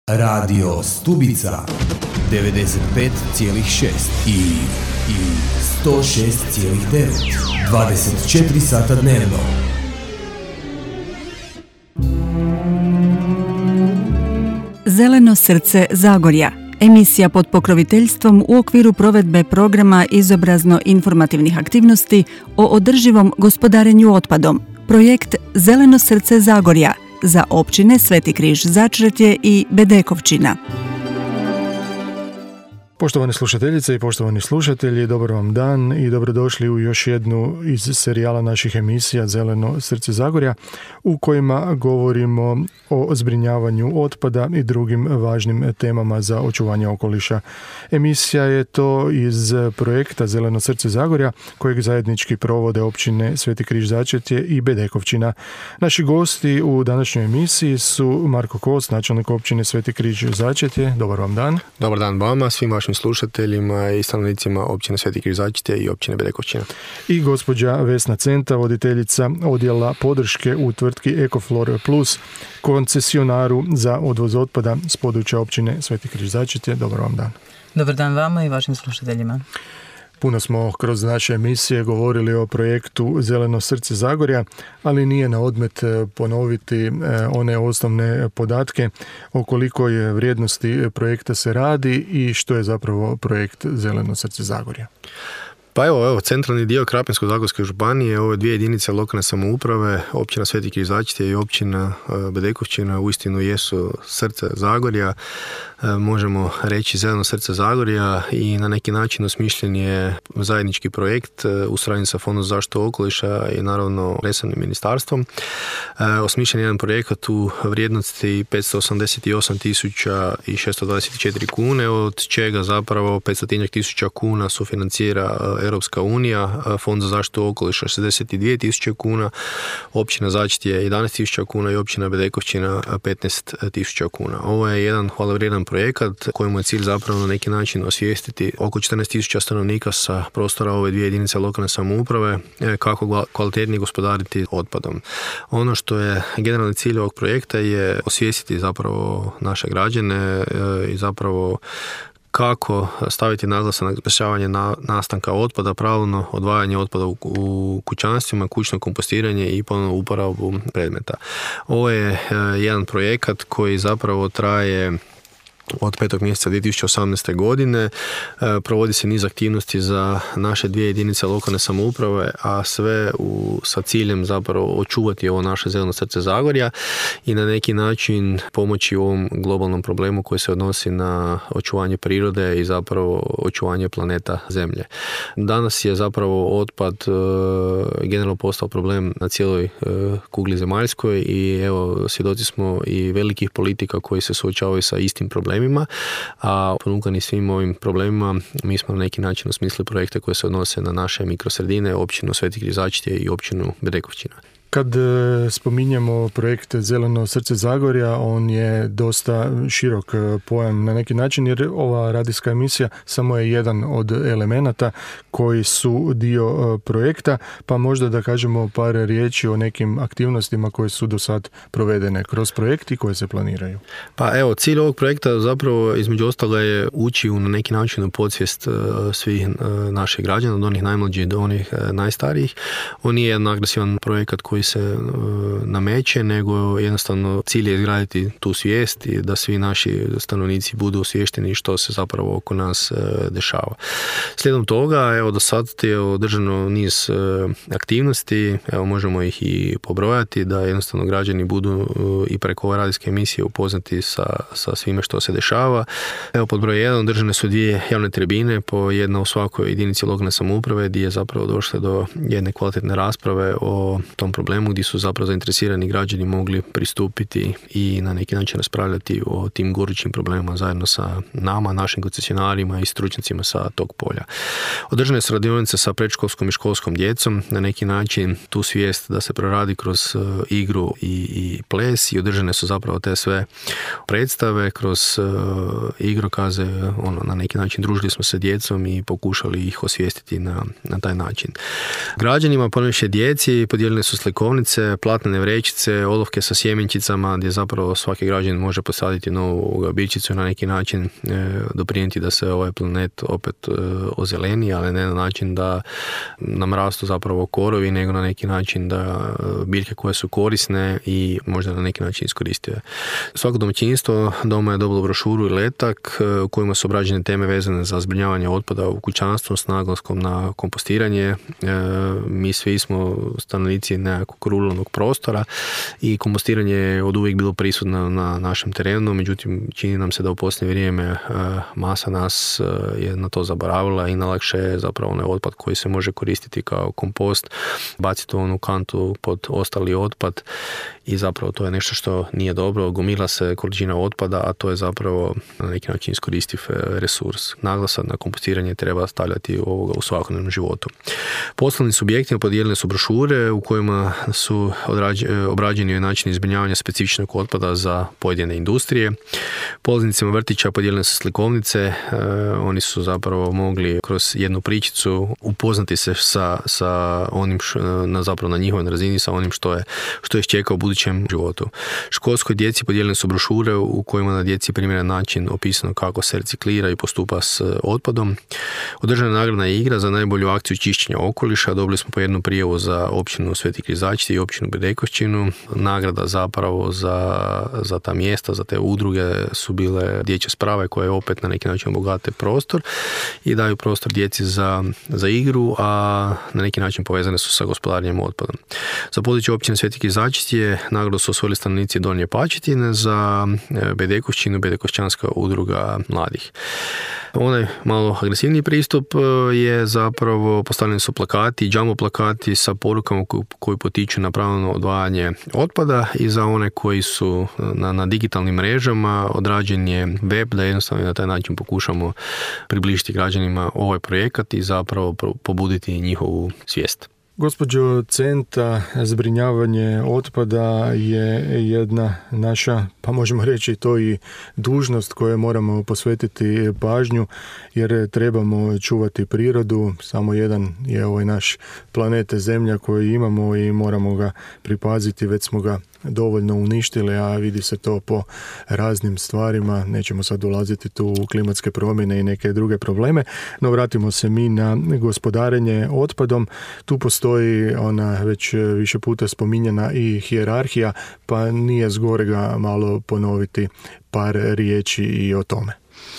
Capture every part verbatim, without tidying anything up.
Radio Stubica devedeset pet zarez šest i, i sto šest zarez devet, dvadeset četiri sata dnevno. Zeleno srce Zagorja. Emisija pod pokroviteljstvom u okviru provedbe programa izobrazno-informativnih aktivnosti o održivom gospodarenju otpadom. Projekt Zeleno srce Zagorja za općine Sveti Križ Začretje i Bedekovčina. Poštovane slušateljice i poštovani slušatelji, dobar vam dan i dobrodošli u još jednu iz serijala naših emisija Zeleno srce Zagorja, u kojima govorimo o zbrinjavanju otpada i drugim važnim temama za očuvanje okoliša. Emisija je to iz projekta Zeleno srce Zagorja, kojeg zajednički provode općine Sveti Križ Začretje i Bedekovčina. Naši gosti u današnjoj emisiji su Marko Kos, načelnik općine Sveti Križ Začretje. Dobar vam dan. Dobar dan vama, svim vašim slušateljima i stanovnicima općine Sveti Križ Začretje i općine Bedekovčina. I gospođa Vesna Centa, voditeljica odjela podrške u tvrtki Ecoflor Plus, koncesionaru za odvoz otpada s područja općine Sveti Križ Začretje. Dobar vam dan. Dobar dan vama i vašim slušateljima. Puno smo kroz naše emisije govorili o projektu Zeleno srce Zagorja, ali nije na odmet ponoviti one osnovne podatke o kolikoj vrijednosti projekta se radi i što je zapravo projekt Zeleno srce Zagorja. Pa evo, evo, centralni dio Krapinsko-zagorske županije, ove dvije jedinice lokalne samouprave, općina Sveti Križ Začretje i općina Bedekovčina uistinu jesu srce Zagorja. Možemo reći Zeleno srce Zagorja i na neki način osmišljen je zajednički projekt u suradnji sa Fondom za zaštitu okoliša i naravno resornim ministarstvom. Osmišljen je jedan projekat u vrijednosti petsto osamdeset osam tisuća šesto dvadeset četiri kune, od čega zapravo petsto tisuća kuna sufinancira Europska unija, Fond za zaštitu okoliša šezdeset dvije tisuće kuna, općina Začretje jedanaest tisuća kuna i općina Bedekovčina petnaest tisuća kuna. Ovo je jedan hvalevrijedan projekat kojemu je cilj zapravo na neki način osvijestiti oko četrnaest tisuća stanovnika sa prostora ove dvije jedinice lokalne samouprave kako kvalitetnije gospodariti otpadom. Ono što je generalni cilj ovog projekta je osvijestiti zapravo naše građane i zapravo kako staviti naglasak na sprječavanje nastanka otpada, pravilno odvajanje otpada u kućanstvima, kućno kompostiranje i ponovno uporabu predmeta. Ovo je jedan projekat koji zapravo traje od petog mjeseca dvije tisuće osamnaeste. godine. Provodi se niz aktivnosti za naše dvije jedinice lokalne samouprave, a sve u, sa ciljem zapravo očuvati ovo naše zeleno srce Zagorja i na neki način pomoći u ovom globalnom problemu koji se odnosi na očuvanje prirode i zapravo očuvanje planeta Zemlje. Danas je zapravo otpad e, generalno postao problem na cijeloj e, kugli zemaljskoj i evo svjedoci smo i velikih politika koji se suočavaju sa istim problemima. A ponukani svim ovim problemima mi smo na neki način osmislili projekte koje se odnose na naše mikrosredine, općinu Sveti Križ Začretje i općinu Bedekovčina. Kad spominjemo projekt Zeleno srce Zagorja, on je dosta širok pojam na neki način, jer ova radijska emisija samo je jedan od elemenata koji su dio projekta, pa možda da kažemo par riječi o nekim aktivnostima koje su do sad provedene kroz projekt i koje se planiraju. Pa evo, cilj ovog projekta zapravo između ostaloga je ući u na neki način u podsvijest svih naših građana, od onih najmlađih do onih najstarijih. On nije jedan agresivan projekat koji se nameće, nego jednostavno cilj je izgraditi tu svijest i da svi naši stanovnici budu osviješteni što se zapravo oko nas dešava. Slijedom toga, evo do sad je održano niz aktivnosti, evo možemo ih i pobrojati, da jednostavno građani budu i preko ove radijske emisije upoznati sa, sa svime što se dešava. Evo pod broj jedan održane su dvije javne tribine, po jedna u svakoj jedinici lokalne samouprave, gdje je zapravo došlo do jedne kvalitetne rasprave o tom problemu, gdje su zapravo zainteresirani građani mogli pristupiti i na neki način raspravljati o tim gorućim problemima zajedno sa nama, našim koncesionarima i stručnjacima sa tog polja. Održane su radionice sa predškolskom i školskom djecom, na neki način tu svijest da se proradi kroz igru i, i ples, i održane su zapravo te sve predstave kroz uh, igrokaze, ono, na neki način družili smo se djecom i pokušali ih osvijestiti na, na taj način. Građanima, ponajviše djeci, podijeljene su slike slikovnice, platnene vrećice, olovke sa sjemenčicama gdje zapravo svaki građanin može posaditi novu biljčicu i na neki način e, doprinijeti da se ovaj planet opet e, ozeleni, ali ne na način da nam rastu zapravo korovi, nego na neki način da biljke koje su korisne i možda na neki način iskoristive. Svako domaćinstvo doma je dobilo brošuru i letak u kojima su obrađene teme vezane za zbrinjavanje otpada u kućanstvu s naglaskom na kompostiranje. E, mi svi smo stanovnici nekakvog ruralnog prostora i kompostiranje je od uvijek bilo prisutno na našem terenu, međutim čini nam se da u posljednje vrijeme e, masa nas e, je na to zaboravila i najlakše je zapravo onaj otpad koji se može koristiti kao kompost, baciti u onu kantu pod ostali otpad i zapravo to je nešto što nije dobro, gomila se količina otpada, a to je zapravo na neki način iskoristiv resurs. Naglasak na kompostiranje treba stavljati ovoga u svakodnevnom životu. Poslovnim subjektima podijeljene su brošure u kojima su obrađeni načini zbrinjavanja specifičnog otpada za pojedine industrije. Polaznicima vrtića podijeljene su slikovnice, e, oni su zapravo mogli kroz jednu pričicu upoznati se sa, sa onim š, na, zapravo na njihovoj razini, sa onim što je, što je čeka u budućem životu. Školskoj djeci podijeljene su brošure u kojima na djeci primjeren način opisano kako se reciklira i postupa s otpadom. Održana nagradna igra za najbolju akciju čišćenja okoliša. Dobili smo po jednu prijavu za općinu Sveti Križačci i općinu Bedekovčinu. Nagrada zapravo za, za ta mjesta, za te udruge su bile dječje sprave koje opet na neki način obogate prostor i daju prostor djeci za, za igru, a na neki način povezane su sa gospodarenjem otpadom. Za područje općine Sveti Križačci je nagradu su osvojili stanovnici Donje Pačetine, za Bedekovčinu Bedekovčanska udruga mladih. Onaj malo agresivniji pristup je zapravo postavljeni su plakati, jumbo plakati sa porukama koji potiču na pravilno odvajanje otpada i za one koji su na, na digitalnim mrežama odrađen je web da jednostavno na taj način pokušamo približiti građanima ovaj projekat i zapravo pobuditi njihovu svijest. Gospođo Centa, zbrinjavanje otpada je jedna naša, pa možemo reći to i dužnost koju moramo posvetiti pažnju, jer trebamo čuvati prirodu. Samo jedan je ovaj naš planet Zemlja koji imamo i moramo ga pripaziti, već smo ga dovoljno uništili, a vidi se to po raznim stvarima. Nećemo sad ulaziti tu u klimatske promjene i neke druge probleme, no vratimo se mi na gospodarenje otpadom. Tu postoji ona već više puta spominjana i hijerarhija, pa nije zgorega malo ponoviti par riječi i o tome.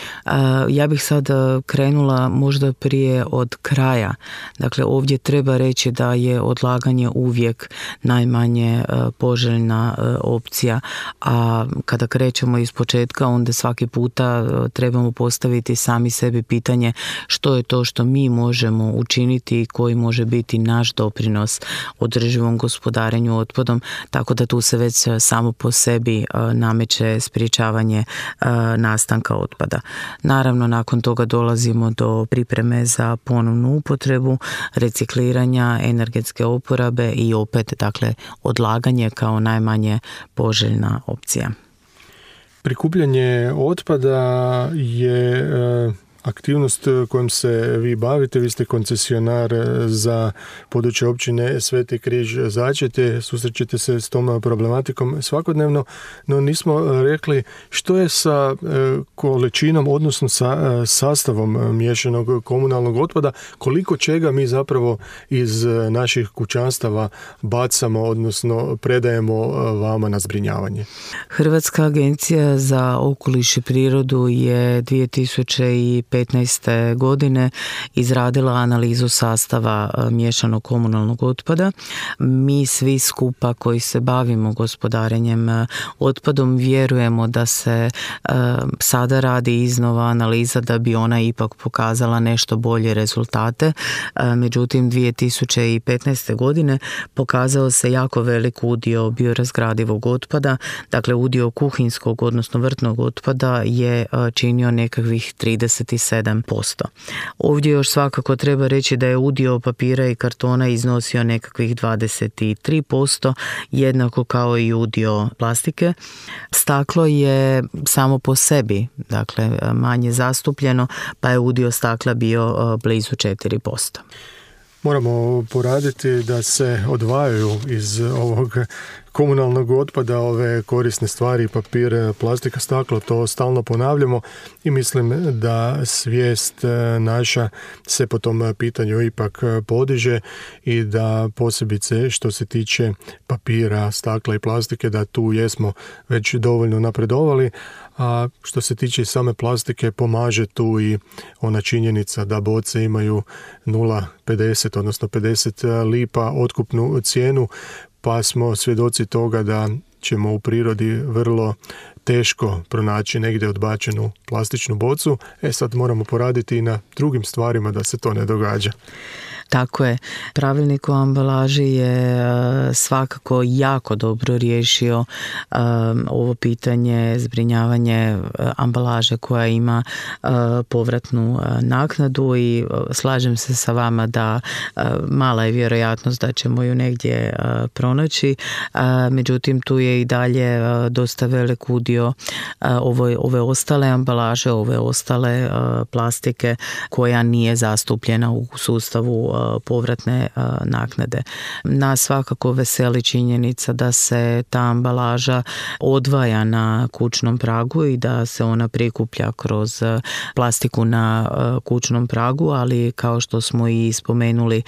Ja bih sad krenula možda prije od kraja. Dakle, ovdje treba reći da je odlaganje uvijek najmanje poželjna opcija, a kada krećemo iz početka, onda svaki puta trebamo postaviti sami sebi pitanje što je to što mi možemo učiniti i koji može biti naš doprinos održivom gospodarenju otpadom, tako da tu se već samo po sebi nameće sprječavanje nastanka otpada. Naravno, nakon toga dolazimo do pripreme za ponovnu upotrebu, recikliranja, energetske oporabe i opet, dakle, odlaganje kao najmanje poželjna opcija. Prikupljanje otpada je aktivnost kojom se vi bavite. Vi ste koncesionar za područje općine Sveti Križ Začete, susrećete se s tom problematikom svakodnevno, no nismo rekli što je sa količinom, odnosno sa sastavom miješanog komunalnog otpada, koliko čega mi zapravo iz naših kućanstava bacamo, odnosno predajemo vama na zbrinjavanje. Hrvatska agencija za okoliš i prirodu je dvije tisuće petnaeste. godine izradila analizu sastava miješanog komunalnog otpada. Mi svi skupa koji se bavimo gospodarenjem otpadom vjerujemo da se uh, sada radi iznova analiza da bi ona ipak pokazala nešto bolje rezultate. Uh, međutim, dvije tisuće petnaeste. godine pokazao se jako velik udio biorazgradivog otpada, dakle udio kuhinskog, odnosno vrtnog otpada je uh, činio nekakvih trideset sedam posto. Ovdje još svakako treba reći da je udio papira i kartona iznosio nekakvih dvadeset tri posto, jednako kao i udio plastike. Staklo je samo po sebi, dakle, manje zastupljeno, pa je udio stakla bio blizu četiri posto. moramo poraditi da se odvajaju iz ovog komunalnog otpada ove korisne stvari, papir, plastika, staklo, to stalno ponavljamo i mislim da svijest naša se po tom pitanju ipak podiže i da posebice što se tiče papira, stakla i plastike, da tu jesmo već dovoljno napredovali, a što se tiče same plastike pomaže tu i ona činjenica da boce imaju nula zarez pedeset odnosno pedeset lipa otkupnu cijenu, pa smo svjedoci toga da ćemo u prirodi vrlo teško pronaći negdje odbačenu plastičnu bocu. E sad moramo poraditi i na drugim stvarima da se to ne događa. Tako je. Pravilnik o ambalaži je svakako jako dobro riješio um, ovo pitanje zbrinjavanje ambalaže koja ima uh, povratnu uh, naknadu i uh, slažem se sa vama da uh, mala je vjerojatnost da ćemo ju negdje uh, pronaći. Uh, međutim, tu je i dalje uh, dosta velik udio uh, ove, ove ostale ambalaže, ove ostale uh, plastike koja nije zastupljena u sustavu povratne naknade. Nas svakako veseli činjenica da se ta ambalaža odvaja na kućnom pragu i da se ona prikuplja kroz plastiku na kućnom pragu, ali kao što smo i spomenuli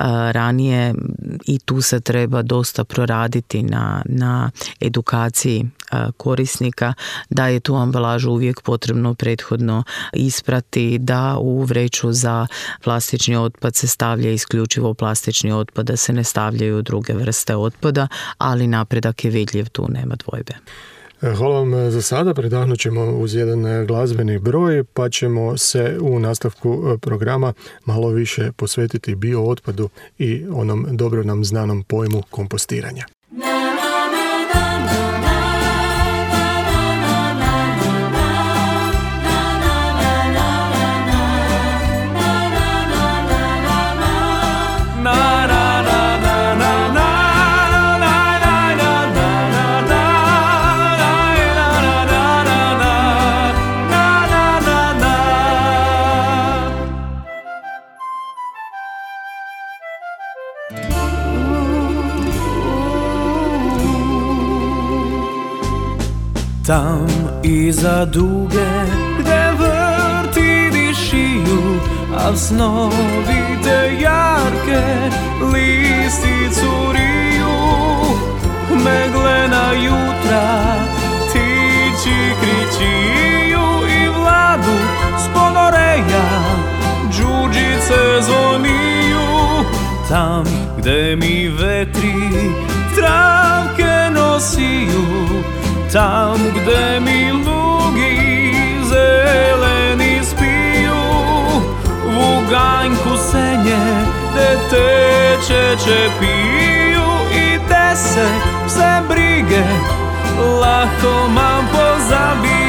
ranije, i tu se treba dosta proraditi na, na edukaciji korisnika, da je tu ambalažu uvijek potrebno prethodno isprati, da u vreću za plastični otpad se stavlja isključivo plastični otpad, da se ne stavljaju druge vrste otpada, ali napredak je vidljiv, tu nema dvojbe. Hvala vam za sada, predahnut ćemo uz jedan glazbeni broj, pa ćemo se u nastavku programa malo više posvetiti biootpadu i onom dobro nam znanom pojmu kompostiranja. Tam iza duge gde vrti dišiju, a snovi te jarke listi curiju. Meglena jutra tići kričiju i vladu sponoreja džuđice zvoniju. Tam gde mi vetri travke nosiju, tam gde mi lugi zeleni spiju, vuganjku senje gde teče čepiju i te se pse brige lako mam pozabiju.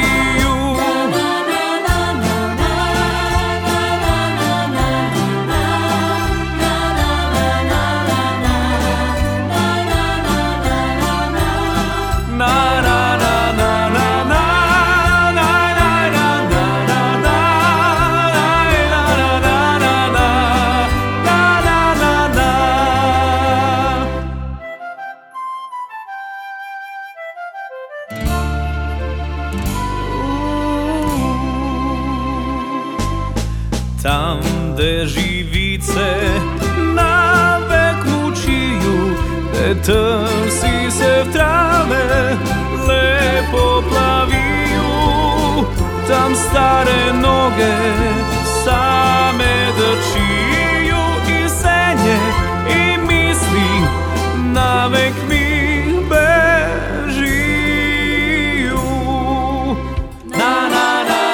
Tam gde živice navek mučiju, gde trsi se v trave lepo plaviju, tam stare noge same drčiju i senje i misli navek mi bežiju. Na na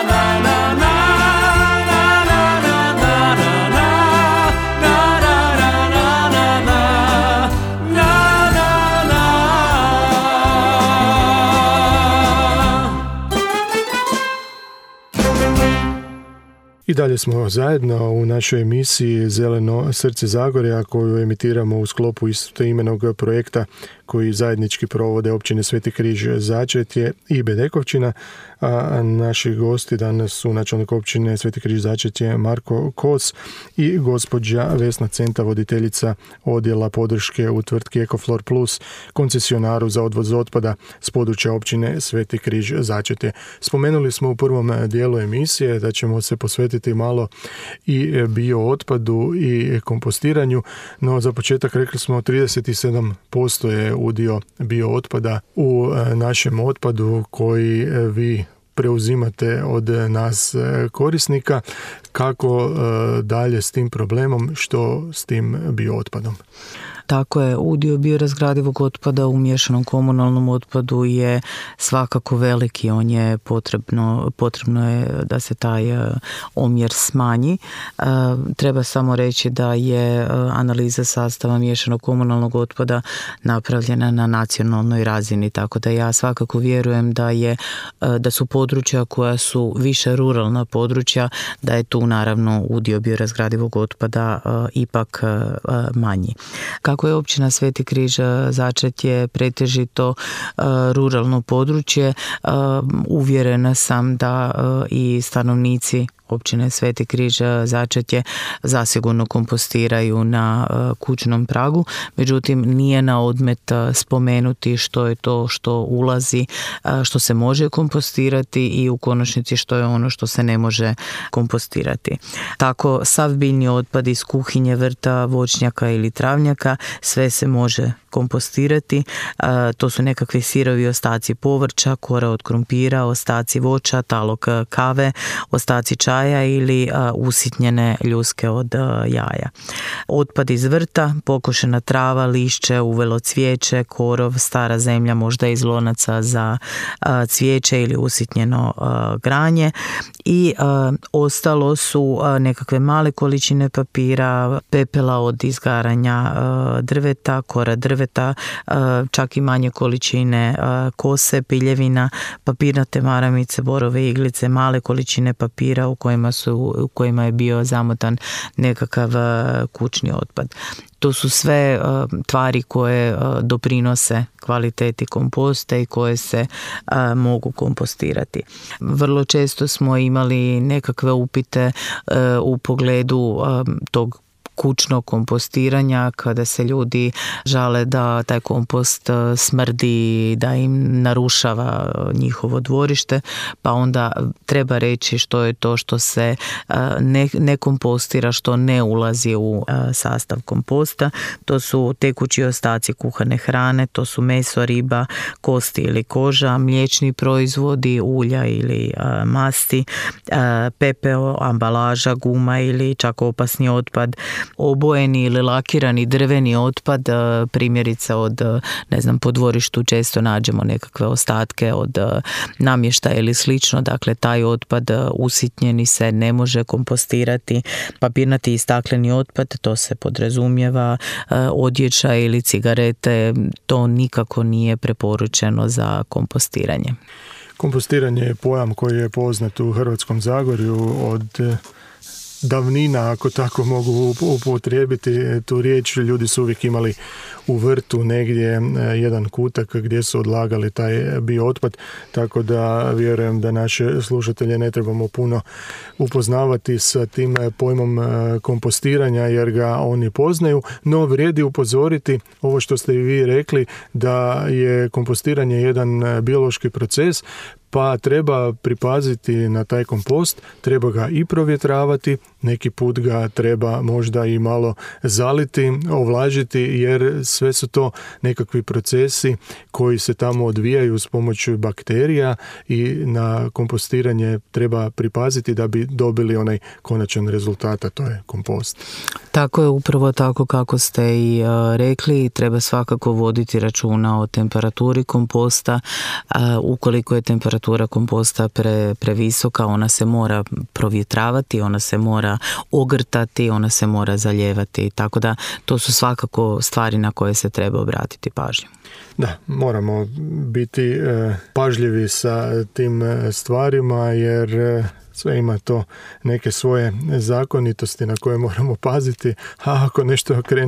I dalje smo zajedno u našoj emisiji Zeleno srce Zagorja, koju emitiramo u sklopu istoimenog projekta koji zajednički provode općine Sveti Križ Začetje i Bedekovčina. A naši gosti danas su načelnik općine Sveti Križ Začetje Marko Kos i gospođa Vesna Centa, voditeljica odjela podrške u tvrtki Ekoflor Plus, koncesionaru za odvoz otpada s područja općine Sveti Križ Začetje. Spomenuli smo u prvom dijelu emisije da ćemo se posvetiti malo i biootpadu i kompostiranju, no za početak rekli smo trideset sedam posto je udio biootpada u našem otpadu koji vi preuzimate od nas korisnika. Kako dalje s tim problemom, što s tim biootpadom? Tako je, udio biorazgradivog otpada u miješanom komunalnom otpadu je svakako veliki, on je potrebno, potrebno je da se taj omjer smanji. Treba samo reći da je analiza sastava miješanog komunalnog otpada napravljena na nacionalnoj razini, tako da ja svakako vjerujem da je, da su područja koja su više ruralna područja, da je tu naravno udio biorazgradivog otpada ipak manji. Kako je općina Sveti Križ Začetje pretežito uh, ruralno područje, uh, uvjerena sam da uh, i stanovnici općine Sveti Križ Začetje zasigurno kompostiraju na uh, kućnom pragu, međutim nije na odmet uh, spomenuti što je to što ulazi, uh, što se može kompostirati i u konačnici što je ono što se ne može kompostirati. Tako sav biljni otpad iz kuhinje, vrta, voćnjaka ili travnjaka, sve se može kompostirati. Uh, to su nekakvi sirovi ostaci povrća, kora od krumpira, ostaci voća, talog kave, ostaci čaja ili uh, usitnjene ljuske od uh, jaja. Otpad iz vrta, pokošena trava, lišće, uvelo cvijeće, korov, stara zemlja, možda iz lonaca za uh, cvijeće ili usitnjeno uh, granje i uh, ostalo su uh, nekakve male količine papira, pepela od izgaranja uh, drveta, kora drveta, uh, čak i manje količine uh, kose, piljevina, papirnate maramice, borove iglice, male količine papira u kojima su, u kojima je bio zamotan nekakav uh, kućni otpad. To su sve uh, tvari koje uh, doprinose kvaliteti komposta i koje se uh, mogu kompostirati. Vrlo često smo imali nekakve upite uh, u pogledu uh, tog kućnog kompostiranja, kada se ljudi žale da taj kompost smrdi, da im narušava njihovo dvorište, pa onda treba reći što je to što se ne, ne kompostira, što ne ulazi u sastav komposta. To su tekući ostaci kuhane hrane, to su meso, riba, kosti ili koža, mliječni proizvodi, ulja ili masti, pepeo, ambalaža, guma ili čak opasni otpad, obojeni ili lakirani drveni otpad, primjerice od, ne znam, po dvorištu često nađemo nekakve ostatke od namještaja ili slično, dakle taj otpad usitnjeni se ne može kompostirati. Papirnati i stakleni otpad, to se podrazumijeva, odjeća ili cigarete, to nikako nije preporučeno za kompostiranje. Kompostiranje je pojam koji je poznat u Hrvatskom Zagorju od davnina, ako tako mogu upotrijebiti tu riječ. Ljudi su uvijek imali u vrtu negdje jedan kutak gdje su odlagali taj biootpad, tako da vjerujem da naše slušatelje ne trebamo puno upoznavati sa tim pojmom kompostiranja jer ga oni poznaju, no vrijedi upozoriti ovo što ste i vi rekli, da je kompostiranje jedan biološki proces, pa treba pripaziti na taj kompost, treba ga i provjetravati, neki put ga treba možda i malo zaliti, ovlažiti, jer sve su to nekakvi procesi koji se tamo odvijaju s pomoću bakterija i na kompostiranje treba pripaziti da bi dobili onaj konačan rezultat, a to je kompost. Tako je, upravo tako kako ste i uh, rekli, treba svakako voditi računa o temperaturi komposta. Uh, ukoliko je temperatura komposta pre, previsoka, ona se mora provjetravati, ona se mora ogrtati, ona se mora zalijevati, tako da to su svakako stvari na koje se treba obratiti pažnju. Da, moramo biti e, pažljivi sa tim stvarima jer e, sve ima to neke svoje zakonitosti na koje moramo paziti, a ako nešto krene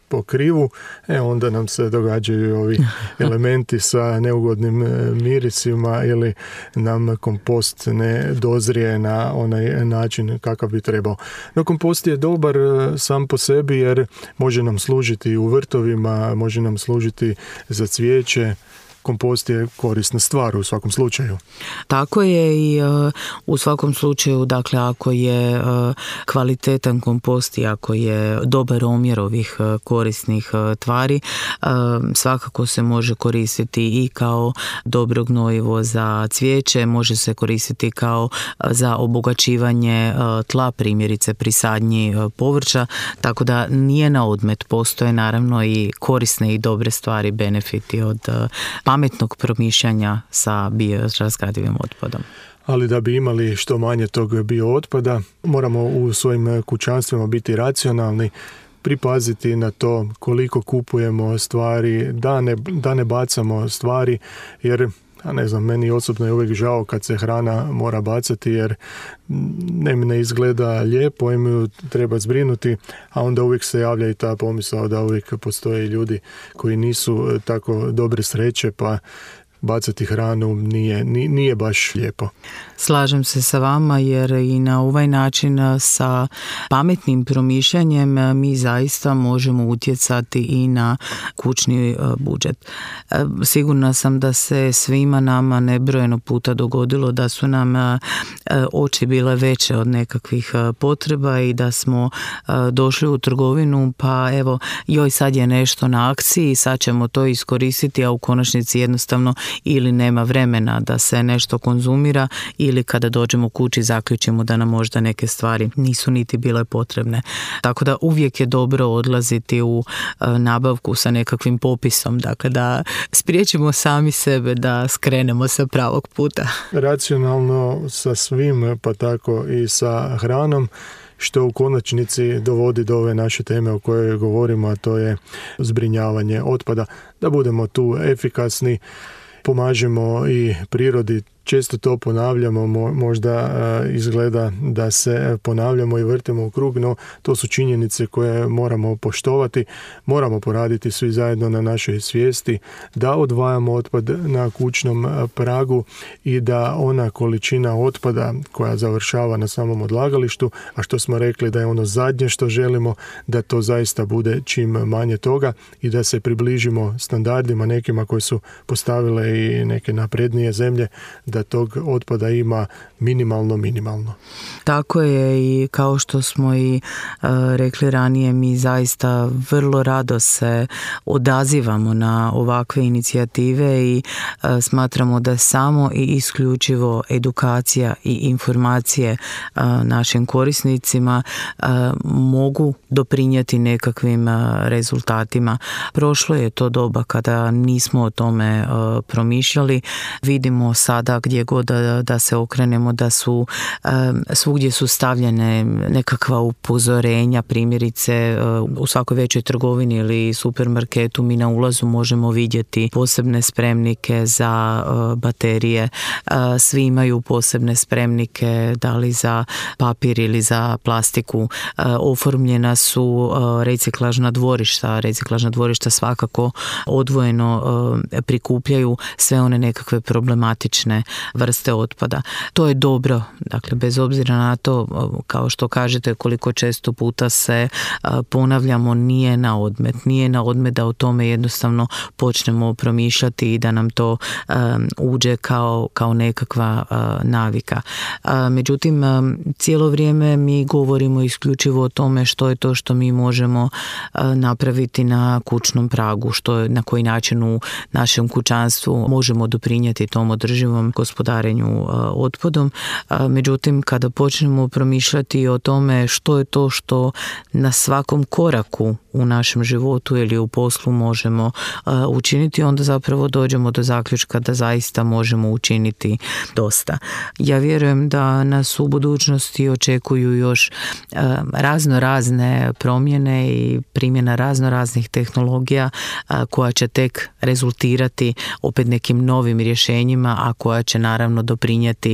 po krivu, e onda nam se događaju ovi elementi sa neugodnim mirisima ili nam kompost ne dozrije na onaj način kakav bi trebao. No kompost je dobar sam po sebi jer može nam služiti u vrtovima, može nam služiti za cvijeće. Kompost je korisna stvar u svakom slučaju. Tako je i uh, u svakom slučaju, dakle, ako je uh, kvalitetan kompost i ako je dobar omjer ovih uh, korisnih uh, tvari, uh, svakako se može koristiti i kao dobro gnojivo za cvijeće, može se koristiti kao uh, za obogaćivanje uh, tla, primjerice pri sadnji uh, povrća, tako da nije na odmet, postoje naravno i korisne i dobre stvari, benefiti od uh, pametnog promišljanja sa biorazgradivim otpadom. Ali da bi imali što manje tog biootpada, moramo u svojim kućanstvima biti racionalni, pripaziti na to koliko kupujemo stvari, da ne, da ne bacamo stvari, jer a ne znam, meni osobno je uvijek žao kad se hrana mora bacati jer ne, ne izgleda lijepo, im ju treba zbrinuti, a onda uvijek se javlja i ta pomisao da uvijek postoje ljudi koji nisu tako dobre sreće, pa bacati hranu nije, nije baš lijepo. Slažem se sa vama jer i na ovaj način sa pametnim promišljanjem mi zaista možemo utjecati i na kućni budžet. Sigurna sam da se svima nama nebrojeno puta dogodilo da su nam oči bile veće od nekakvih potreba i da smo došli u trgovinu pa evo joj sad je nešto na akciji, sad ćemo to iskoristiti, a u konačnici jednostavno ili nema vremena da se nešto konzumira ili kada dođemo kući zaključimo da nam možda neke stvari nisu niti bile potrebne. Tako da uvijek je dobro odlaziti u nabavku sa nekakvim popisom, dakle da spriječimo sami sebe da skrenemo sa pravog puta. Racionalno sa svim, pa tako i sa hranom, što u konačnici dovodi do ove naše teme o kojoj govorimo, a to je zbrinjavanje otpada. Da budemo tu efikasni, pomažemo i prirodi. Često to ponavljamo, možda izgleda da se ponavljamo i vrtimo u krug, no to su činjenice koje moramo poštovati. Moramo poraditi svi zajedno na našoj svijesti da odvajamo otpad na kućnom pragu i da ona količina otpada koja završava na samom odlagalištu, a što smo rekli da je ono zadnje što želimo, da to zaista bude čim manje toga i da se približimo standardima nekima koji su postavile i neke naprednije zemlje, da tog otpada ima minimalno, minimalno. Tako je i kao što smo i uh, rekli ranije, mi zaista vrlo rado se odazivamo na ovakve inicijative i uh, smatramo da samo i isključivo edukacija i informacije uh, našim korisnicima uh, mogu doprinijeti nekakvim uh, rezultatima. Prošlo je to doba kada nismo o tome uh, promišljali. Vidimo sada gdje god da, da se okrenemo da su um, svugdje su stavljene nekakva upozorenja, primjerice uh, u svakoj većoj trgovini ili supermarketu mi na ulazu možemo vidjeti posebne spremnike za uh, baterije, uh, svi imaju posebne spremnike da li za papir ili za plastiku, uh, oformljena su uh, reciklažna dvorišta, reciklažna dvorišta svakako odvojeno uh, prikupljaju sve one nekakve problematične vrste otpada. To je dobro, dakle bez obzira na to, kao što kažete, koliko često puta se ponavljamo, nije na odmet, nije na odmet da o tome jednostavno počnemo promišljati i da nam to um, uđe kao, kao nekakva uh, navika. Uh, međutim, um, cijelo vrijeme mi govorimo isključivo o tome što je to što mi možemo uh, napraviti na kućnom pragu, što je, na koji način u našem kućanstvu možemo doprinijeti tom održivom gospodarenju otpadom. Međutim, kada počnemo promišljati o tome što je to što na svakom koraku u našem životu ili u poslu možemo učiniti, onda zapravo dođemo do zaključka da zaista možemo učiniti dosta. Ja vjerujem da nas u budućnosti očekuju još razno razne promjene i primjena razno raznih tehnologija koja će tek rezultirati opet nekim novim rješenjima, a koja će naravno doprinijeti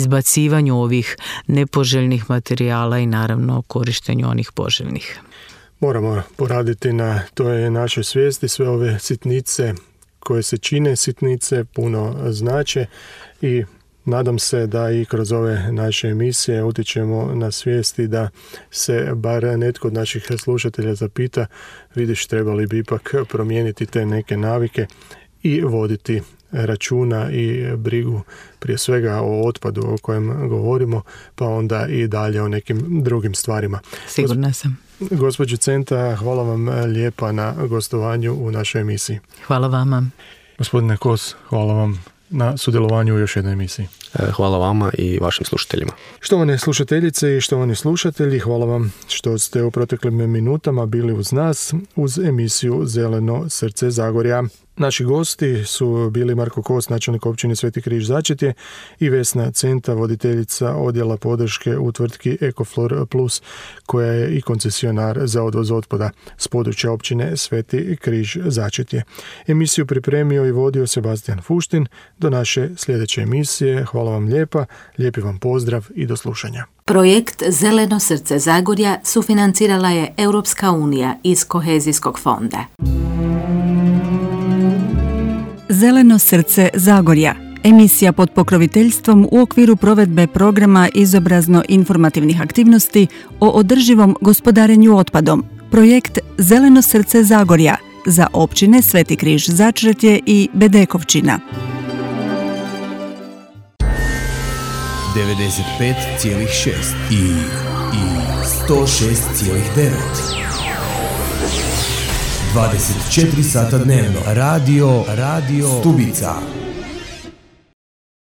izbacivanju ovih nepoželjnih materijala i naravno korištenju onih poželjnih. Moramo poraditi na toj našoj svijesti, sve ove sitnice koje se čine sitnice puno znače i nadam se da i kroz ove naše emisije utječemo na svijesti da se bar netko od naših slušatelja zapita, vidiš, trebali bi ipak promijeniti te neke navike i voditi računa i brigu prije svega o otpadu o kojem govorimo, pa onda i dalje o nekim drugim stvarima. Sigurna sam. Gospođo Centa, hvala vam lijepa na gostovanju u našoj emisiji. Hvala vama. Gospodine Kos, hvala vam na sudjelovanju u još jednoj emisiji. Hvala vama i vašim slušateljima. Štovane slušateljice i štovani slušatelji, hvala vam što ste u proteklim minutama bili uz nas uz emisiju Zeleno srce Zagorja. Naši gosti su bili Marko Kos, načelnik općine Sveti Križ Začetje, i Vesna Centa, voditeljica odjela podrške u tvrtki Ecoflor Plus, koja je i koncesionar za odvoz otpada s područja općine Sveti Križ Začetje. Emisiju pripremio i vodio Sebastian Fuštin. Do naše sljedeće emisije hvala vam lijepa, lijepi vam pozdrav i do slušanja. Projekt Zeleno srce Zagorja sufinancirala je Europska unija iz Kohezijskog fonda. Zeleno srce Zagorja, emisija pod pokroviteljstvom u okviru provedbe programa izobrazno-informativnih aktivnosti o održivom gospodarenju otpadom. Projekt Zeleno srce Zagorja za općine Sveti Križ Začretje i Bedekovčina. devedeset pet zarez šest i, i sto šest zarez devet. dvadeset četiri sata dnevno. Radio, radio Stubica.